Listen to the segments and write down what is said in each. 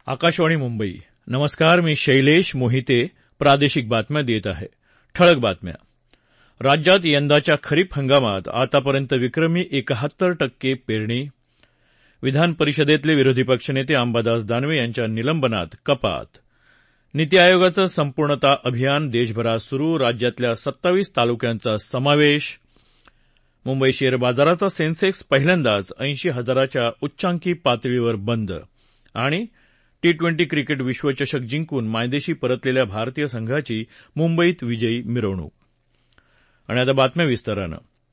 आकाशवाणी मुंबई. नमस्कार. मी शैलेश मोहिते. प्रादेशिक बातम्या देत आहे. ठळक बातम्या. राज्यात यंदाच्या खरीप हंगामात आतापर्यंत विक्रमी 71% पेरणी. विधान परिषदेतले विरोधी पक्षनेते अंबादास दानवे यांच्या निलंबनात कपात. नीती आयोगाचं संपूर्णता अभियान देशभरात सुरू. राज्यातल्या 27 तालुक्यांचा समावेश. मुंबई शेअर बाजाराचा सेन्सेक्स पहिल्यांदाच 80,000च्या उच्चांकी पातळीवर बंद. आणि T20 क्रिकेट विश्वचषक जिंकून मायदेशी परतलेल्या भारतीय संघाची मुंबईत विजयी मिरवणूक. आणि आता बातम्या विस्तारानं.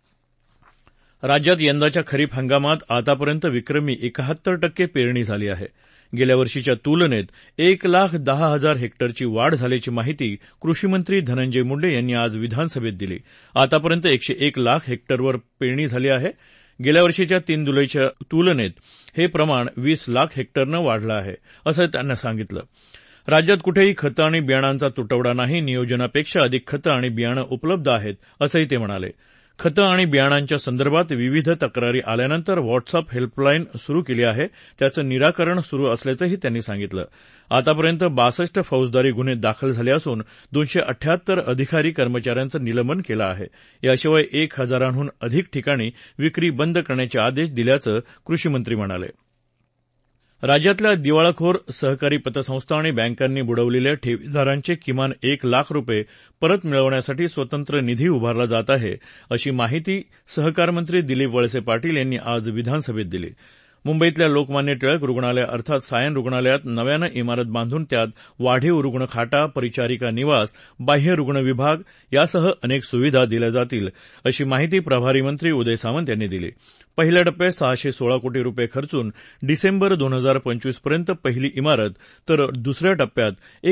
राज्यात यंदाच्या खरीप हंगामात आतापर्यंत विक्रमी 71% पेरणी झाली आहे. गेल्या वर्षीच्या तुलनेत 1,10,000 हेक्टरची वाढ झाल्याची माहिती कृषीमंत्री धनंजय मुंडे यांनी आज विधानसभेत दिली. आतापर्यंत 101 लाख हेक्टरवर पेरणी झाली आहे. गेल्या वर्षीच्या 3 जुलैच्या तुलनेत हे प्रमाण 20 लाख हेक्टरनं वाढलं आहे, असं त्यांनी सांगितलं. राज्यात कुठेही खतं आणि बियाणांचा तुटवडा नाही. नियोजनापेक्षा अधिक खतं आणि बियाणं उपलब्ध आहेत, असंही ते म्हणाले. खतं आणि बियाणांच्या संदर्भात विविध तक्रारी आल्यानंतर व्हॉट्सअप हेल्पलाईन सुरू केली आहे. त्याचं निराकरण सुरू असल्याचंही त्यांनी सांगितलं. आतापर्यंत 62 फौजदारी गुन्हे दाखल झाले असून 278 अधिकारी कर्मचाऱ्यांचं निलंबन केलं आहे. याशिवाय 1,000हून अधिक ठिकाणी विक्री बंद करण्याचे आदेश दिल्याचं कृषीमंत्री म्हणाले. राज्यातल्या दिवाळखोर सहकारी पतसंस्था आणि बँकांनी बुडवलेल्या ठेवीदारांचे किमान 1 लाख रुपये परत मिळवण्यासाठी स्वतंत्र निधी उभारला जात आहे, अशी माहिती सहकार मंत्री दिलीप वळसे पाटील यांनी आज विधानसभेत दिली. मुंबईतल्या लोकमान्य टिळक रुग्णालय अर्थात सायन रुग्णालयात नव्यानं इमारत बांधून त्यात वाढीव रुग्णखाटा, परिचारिका निवास, बाह्य रुग्ण विभाग यासह अनेक सुविधा दिल्या जातील, अशी माहिती प्रभारी मंत्री उदय सामंत यांनी दिली. पहिल्या टप्प्यात 616 कोटी रुपये खर्चून डिसेंबर 2025 पर्यंत पहिली इमारत, तर दुसऱ्या टप्प्यात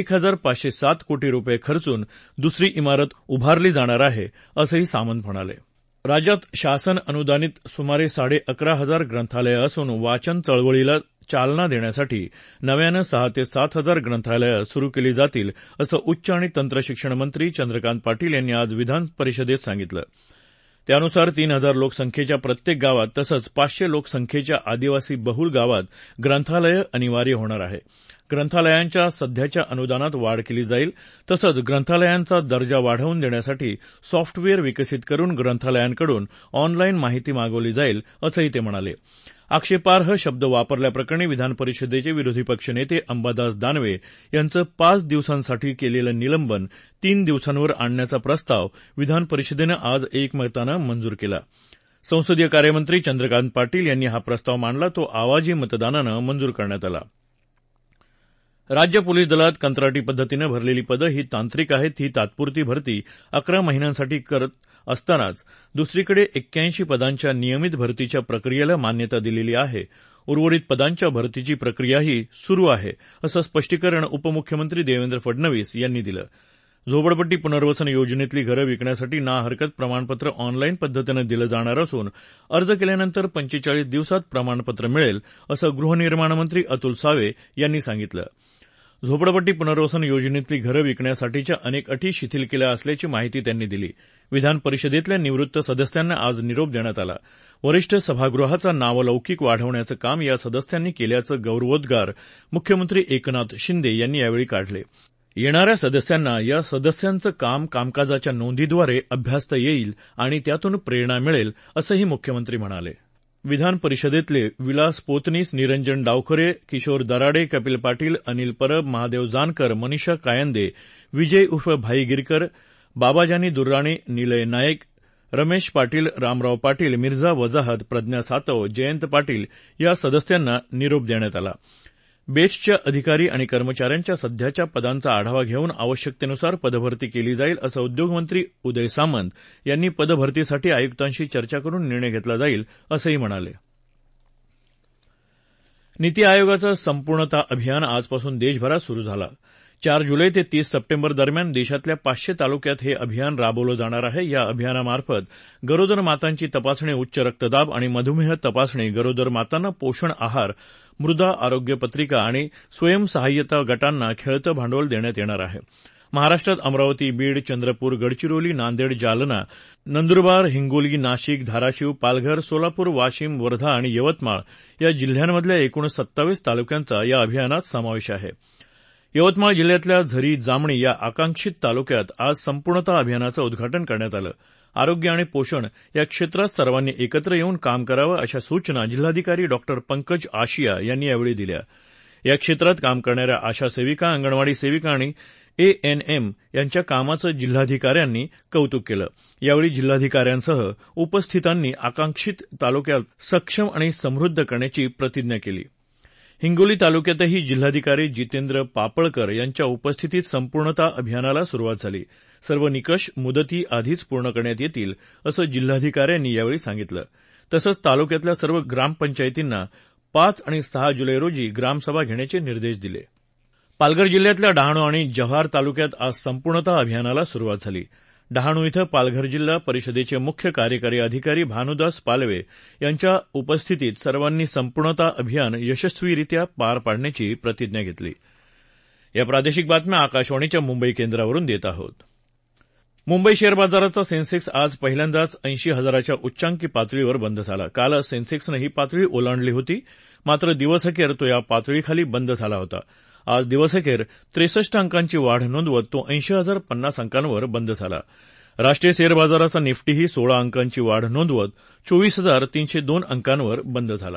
1,507 कोटी रुपये खर्चून दुसरी इमारत उभारली जाणार आहे, असंही सामंत म्हणाले. राज्यात शासन अनुदानित सुमारे 11,500 ग्रंथालयं असून वाचन चळवळीला चालना देण्यासाठी नव्यानं 6,000 ते 7,000 ग्रंथालयं सुरू केली जातील, असं उच्च आणि तंत्रशिक्षण मंत्री चंद्रकांत पाटील यांनी आज विधान परिषदेत सांगितलं. त्यानुसार 3,000 लोकसंख्येच्या प्रत्येक गावात तसंच 500 लोकसंख्येच्या आदिवासी बहुल गावात ग्रंथालयं अनिवार्य होणार आहे. ग्रंथालयांच्या सध्याच्या अनुदानात वाढ केली जाईल. तसंच ग्रंथालयांचा दर्जा वाढवून देण्यासाठी सॉफ्टवेअर विकसित करून ग्रंथालयांकडून ऑनलाईन माहिती मागवली जाईल, असंही ते म्हणाले. आक्षेपार्ह शब्द वापरल्याप्रकरणी विधान परिषदेचे विरोधी पक्षनेते अंबादास दानवे यांचं 5 दिवसांसाठी केलेलं निलंबन 3 दिवसांवर आणण्याचा प्रस्ताव विधान परिषदेनं आज एकमतानं मंजूर केला. संसदीय कार्यमंत्री चंद्रकांत पाटील यांनी हा प्रस्ताव मांडला. तो आवाजी मतदानानं मंजूर करण्यात आला. राज्य पोलीस दलात कंत्राटी पद्धतीनं भरलेली पदं ही तांत्रिक आहेत. ही तात्पुरती भरती 11 महिन्यांसाठी करत असतानाच दुसरीकडे 81 पदांच्या नियमित भरतीच्या प्रक्रियेला मान्यता दिलेली आहे. उर्वरित पदांच्या भरतीची प्रक्रियाही सुरू आहे, असं स्पष्टीकरण उपमुख्यमंत्री देवेंद्र फडणवीस यांनी दिलं. झोपडपट्टी पुनर्वसन योजनेतली घरं विकण्यासाठी ना हरकत प्रमाणपत्र ऑनलाईन पद्धतीनं दिलं जाणार असून अर्ज केल्यानंतर 45 दिवसात प्रमाणपत्र मिळेल, असं गृहनिर्माण मंत्री अतुल सावे यांनी सांगितलं. झोपडपट्टी पुनर्वसन योजनेतली घरं विकण्यासाठीच्या अनेक अटी शिथिल केल्या असल्याची माहिती त्यांनी दिली. विधान परिषदेतल्या निवृत्त सदस्यांना आज निरोप देण्यात आला. वरिष्ठ सभागृहाचा नावलौकिक वाढवण्याचं काम या सदस्यांनी केल्याचं गौरवोद्गार मुख्यमंत्री एकनाथ शिंदे यांनी यावेळी काढले. येणाऱ्या सदस्यांना या सदस्यांचं काम कामकाजाच्या नोंदीद्वारे अभ्यासता येईल आणि त्यातून प्रेरणा मिळेल, असंही मुख्यमंत्री म्हणाले. विधान परिषदेतले विलास पोतनीस, निरंजन डावखरे, किशोर दराडे, कपिल पाटील, अनिल परब, महादेव जानकर, मनीषा कायंदे, विजय उर्फ भाई गिरकर, बाबाजानी दुर्राणी, निलय नाईक, रमेश पाटील, रामराव पाटील, मिर्झा वजाहत, प्रज्ञा सातव, जयंत पाटील या सदस्यांना निरोप देण्यात आला. बेस्टच्या अधिकारी आणि कर्मचाऱ्यांच्या सध्याच्या पदांचा आढावा घेऊन आवश्यकतेनुसार पदभरती केली जाईल, असं उद्योगमंत्री उदय सामंत यांनी पदभरतीसाठी आयुक्तांशी चर्चा करून निर्णय घेतला जाईल, असंही म्हणाले. नीती आयोगाचं संपूर्णता अभियान आजपासून देशभरात सुरू झालं. 4 जुलै ते 30 सप्टेंबर दरम्यान देशातल्या 500 तालुक्यात हे अभियान राबवलं जाणार आहे. या अभियानामार्फत गरोदर मातांची तपासणी, उच्च रक्तदाब आणि मधुमेह तपासणी, गरोदर मातांना पोषण आहार, मृदा आरोग्य पत्रिका आणि स्वयंसहाय्यता गटांना खेळतं भांडवल देण्यात येणार आहे. महाराष्ट्रात अमरावती, बीड, चंद्रपूर, गडचिरोली, नांदेड, जालना, नंदुरबार, हिंगोली, नाशिक, धाराशिव, पालघर, सोलापूर, वाशिम, वर्धा आणि यवतमाळ या जिल्ह्यांमधल्या एकूण 27 तालुक्यांचा या अभियानात समावेश आहे. यवतमाळ जिल्ह्यातल्या झरी जामणी या आकांक्षित तालुक्यात आज संपूर्णतः अभियानाचं उद्घाटन करण्यात आलं. आरोग्य आणि पोषण या क्षेत्रात सर्वांनी एकत्र येऊन काम करावं अशा सूचना जिल्हाधिकारी डॉ. पंकज आशिया यांनी यावेळी दिल्या. या क्षेत्रात काम करणाऱ्या आशा सेविका, अंगणवाडी सेविका आणि ANM यांच्या कामाचं जिल्हाधिकाऱ्यांनी कौतुक केलं. यावेळी जिल्हाधिकाऱ्यांसह उपस्थितांनी आकांक्षित तालुक्यात सक्षम आणि समृद्ध करण्याची प्रतिज्ञा केली. हिंगोली तालुक्यातही जिल्हाधिकारी जितेंद्र पापळकर यांच्या उपस्थितीत संपूर्णतः अभियानाला सुरुवात झाली. सर्व निकष मुदती आधीच पूर्ण करण्यात येतील असं जिल्हाधिकाऱ्यांनी यावेळी सांगितलं. तसंच तालुक्यातल्या सर्व ग्रामपंचायतींना 5 आणि 6 जुलै रोजी ग्रामसभा घेण्याचे निर्देश दिले. पालघर जिल्ह्यातल्या डहाणू आणि जव्हार तालुक्यात आज संपूर्णतः अभियानाला सुरुवात झाली. डहाणू इथं पालघर जिल्हा परिषदेचे मुख्य कार्यकारी अधिकारी भानुदास पालवे यांच्या उपस्थितीत सर्वांनी संपूर्णतः अभियान यशस्वीरित्या पार पाडण्याची प्रतिज्ञा घेतली. या प्रादेशिक बातम्या आकाशवाणीच्या मुंबई केंद्रावरून देत आहोत. मुंबई शेअर बाजाराचा सेन्सेक्स आज पहिल्यांदाच 80,000च्या उच्चांकी पातळीवर बंद झाला. कालच सेन्सेक्सनं ही पातळी ओलांडली होती, मात्र दिवसअखेर तो या पातळीखाली बंद झाला होता. आज दिवसअखेर 63 अंकांची वाढ नोंदवत तो 80,050 अंकांवर बंद झाला. राष्ट्रीय शेअर बाजाराचा निफ्टीही 16 अंकांची वाढ नोंदवत 24,302 अंकांवर बंद झाला.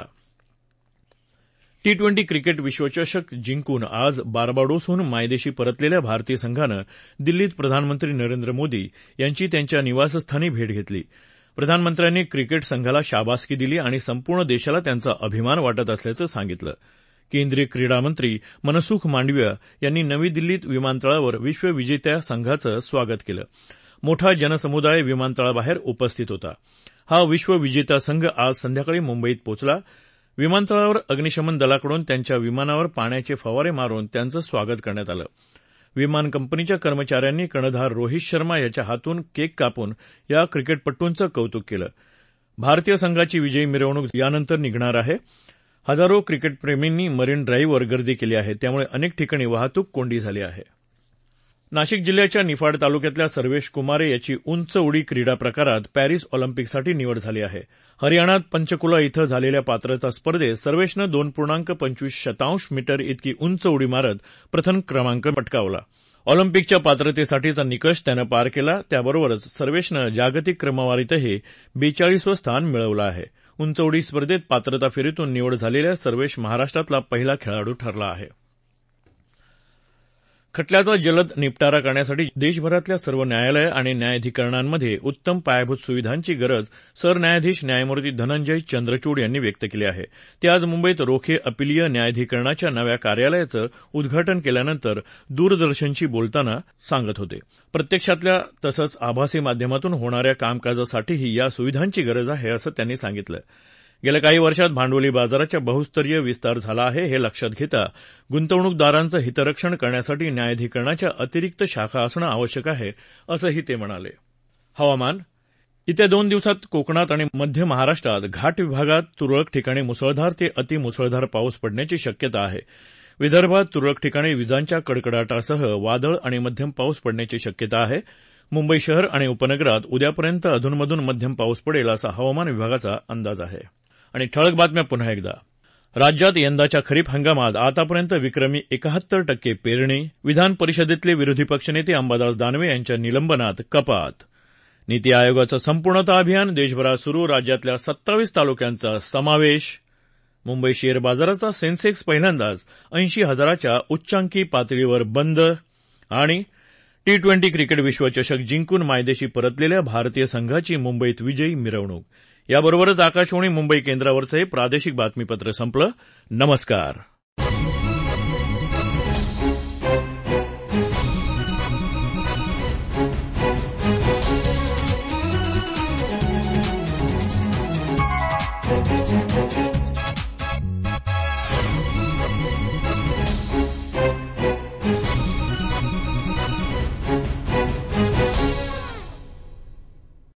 T20 क्रिकेट विश्वचषक जिंकून आज बार्बाडोसहून मायदेशी परतलेल्या भारतीय संघानं दिल्लीत प्रधानमंत्री नरेंद्र मोदी यांची त्यांच्या निवासस्थानी भेट घेतली. प्रधानमंत्र्यांनी क्रिकेट संघाला शाबासकी दिली आणि संपूर्ण देशाला त्यांचा अभिमान वाटत असल्याचं सांगितलं. केंद्रीय क्रीडा मंत्री मनसुख मांडविया यांनी नवी दिल्लीत विमानतळावर विश्वविजेत्या संघाचं स्वागत केलं. मोठा जनसमुदाय विमानतळाबाहेर उपस्थित होता. हा विश्वविजेता संघ आज संध्याकाळी मुंबईत पोचला. विमानतळावर अग्निशमन दलाकडून त्यांच्या विमानावर पाण्याचे फवारे मारून त्यांचं स्वागत करण्यात आलं. विमान कंपनीच्या कर्मचाऱ्यांनी कर्णधार रोहित शर्मा याच्या हातून केक कापून या क्रिकेटपटूंचं कौतुक केलं. भारतीय संघाची विजयी मिरवणूक यानंतर निघणार आहे. हजारो क्रिकेटप्रेमींनी मरीन ड्राईव्हवर गर्दी केली आहे, त्यामुळे अनेक ठिकाणी वाहतूक कोंडी झाली आहे. नाशिक जिल्ह्याच्या निफाड तालुक्यातल्या सर्वेश कुमारे याची उंच उडी क्रीडा प्रकारात पॅरिस ऑलिम्पिकसाठी निवड झाली आहे. हरियाणात पंचकुला इथं झालेल्या पात्रता स्पर्धेत सर्वेशनं 2.25 मीटर इतकी उंच उडी मारत प्रथम क्रमांक पटकावला. ऑलिम्पिकच्या पात्रतेसाठीचा निकष त्यानं पार केला. त्याबरोबरच सर्वेशनं जागतिक क्रमवारीतही 42वं स्थान मिळवलं आहे. उंच उडी स्पर्धेत पात्रता फेरीतून निवड झालेल्या सर्वेश महाराष्ट्रातला पहिला खेळाडू ठरला आहे. खटल्याचा जलद निपटारा करण्यासाठी देशभरातल्या सर्व न्यायालयं आणि न्यायाधिकरणांमध्ये उत्तम पायाभूत सुविधांची गरज सरन्यायाधीश न्यायमूर्ती धनंजय चंद्रचूड यांनी व्यक्त केली आहे. ते आज मुंबईत रोखे अपीलीय न्यायाधिकरणाच्या नव्या कार्यालयाचं उद्घाटन केल्यानंतर दूरदर्शनशी बोलताना सांगत होते. प्रत्यक्षातल्या तसंच आभासी माध्यमातून होणाऱ्या कामकाजासाठीही या सुविधांची गरज आहे असं त्यांनी सांगितलं. गेल्या काही वर्षात भांडवली बाजाराचा बहुस्तरीय विस्तार झाला आहे. हे लक्षात घेता गुंतवणूकदारांचं हितरक्षण करण्यासाठी न्यायाधिकरणाच्या अतिरिक्त शाखा असणं आवश्यक आहे असंही ते म्हणाले. हवामान. येत्या 2 दिवसात कोकणात आणि मध्य महाराष्ट्रात घाट विभागात तुरळक ठिकाणी मुसळधार ते अतिमुसळधार पाऊस पडण्याची शक्यता आहे. विदर्भात तुरळक ठिकाणी विजांच्या कडकडाटासह वादळ आणि मध्यम पाऊस पडण्याची शक्यता आहे. मुंबई शहर आणि उपनगरात उद्यापर्यंत अधूनमधून मध्यम पाऊस पडेल असा हवामान विभागाचा अंदाज आहे. आणि ठळक बातम्या पुन्हा एकदा. राज्यात यंदाच्या खरीप हंगामात आतापर्यंत विक्रमी 71% पेरणी. विधान परिषदेतले विरोधी पक्षनेते अंबादास दानवे यांच्या निलंबनात कपात. नीती आयोगाचं संपूर्णतः अभियान देशभरात सुरू. राज्यातल्या 27 तालुक्यांचा समावेश. मुंबई शेअर बाजाराचा सेन्सेक्स पहिल्यांदाच 80,000च्या उच्चांकी पातळीवर बंद. आणि T20 क्रिकेट विश्वचषक जिंकून मायदेशी परतलेल्या भारतीय संघाची मुंबईत विजयी मिरवणूक. याबरोबरच आकाशवाणी मुंबई केंद्रावरचं हे प्रादेशिक बातमीपत्र संपलं. नमस्कार.